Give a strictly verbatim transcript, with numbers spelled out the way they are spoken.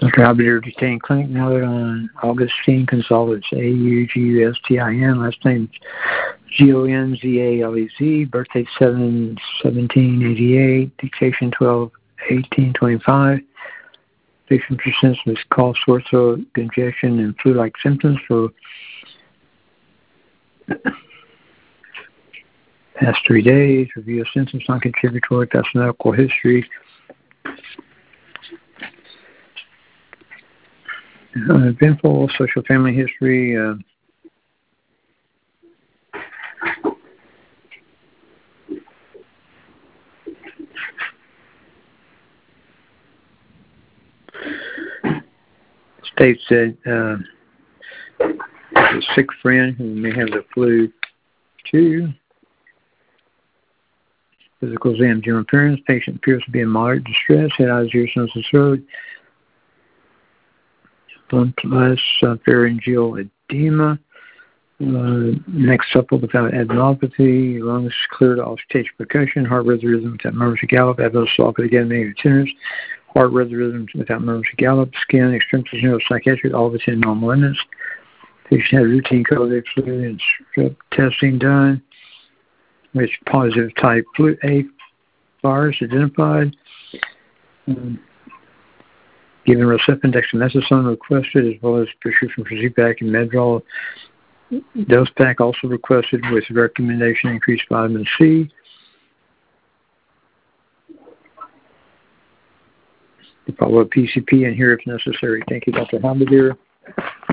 Doctor Habidir detained clinic note on Augustine Gonzalez, A U G U S T I N, last name G O N Z A L E Z, birthday seven seventeen eighty-eight, dictation twelve eighteen twenty-five. Patient presents with cough, sore throat, congestion, and flu-like symptoms for past three days. Review of symptoms, non-contributory, past medical history. Uh, eventful social family history. Uh, states that uh, a sick friend who may have the flu too. Physical exam, general appearance. Patient appears to be in moderate distress. Head, eyes, ears, nose, and throat. Blunt less uh, pharyngeal edema. Uh, neck supple without adenopathy. Lungs clear to auscultation percussion. Heart rhythm rhythm without murmurs of gallop. Abdominal swallow again, maybe tenors. Heart rhythm rhythm without murmurs of gallop. Skin, extremities, neuropsychiatric, all within normal limits. Patient had routine COVID flu and strep testing done, which positive type flu A virus identified. Um, given Rocephin, dexamethasone requested, as well as prescription for Z-Pak and Medrol. Dose pack also requested with recommendation increased vitamin C. Follow up P C P and here if necessary. Thank you, Doctor Habidir.